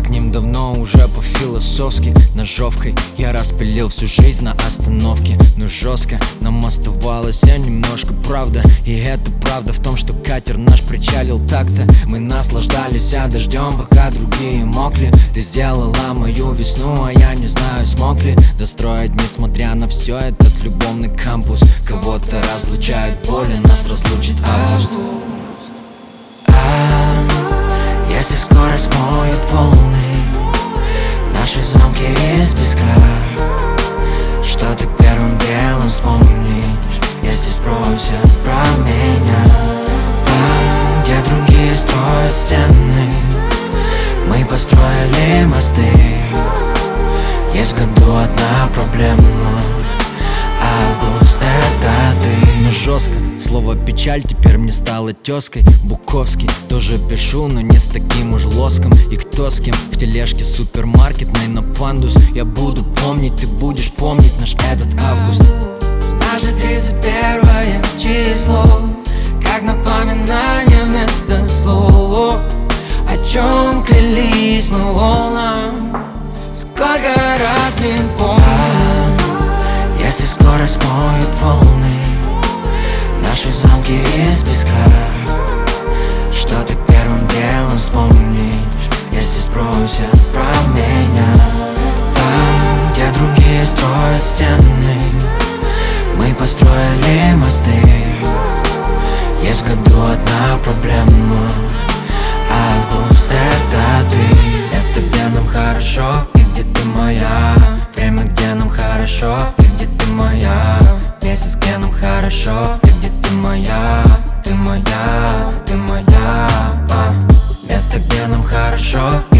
к ним давно уже по-философски. Ножовкой я распилил всю жизнь на остановке. Но жестко нам оставалось немножко правда. И это правда в том, что катер наш причалил так-то. Мы наслаждались дождем, пока другие мокли. Ты сделала мою весну, а я не знаю, смог ли достроить, несмотря на все, этот любовный кампус. Кого-то разлучает боли, нас разлучит август. Если скоро смоют волны наши замки из песка, что ты первым делом вспомнишь, если спросят про меня? Там, где другие строят стены, мы построили мосты. Есть в году одна проблема: август — это ты. Но жестко, слово печаль теперь мне стало тезкой. Буковский тоже пишу, но не с таким уж лоском. И кто с кем в тележке супермаркетной на пандус. Я буду помнить, ты будешь помнить наш этот август. Наше 31 число, как напоминание вместо слов. О чем клялись мы волнам, сколько раз не помню. Если скоро смоют волны наши замки из песка, что ты первым делом вспомнишь, если спросят про меня? Там, где другие строят стены, мы построили мосты. Есть в году одна проблема: август — это ты. Место, где нам хорошо, и где ты моя. Время, где нам хорошо, и где ты моя. Месяц, где нам хорошо, и где ты моя. Ты моя, ты моя. Место, где нам хорошо,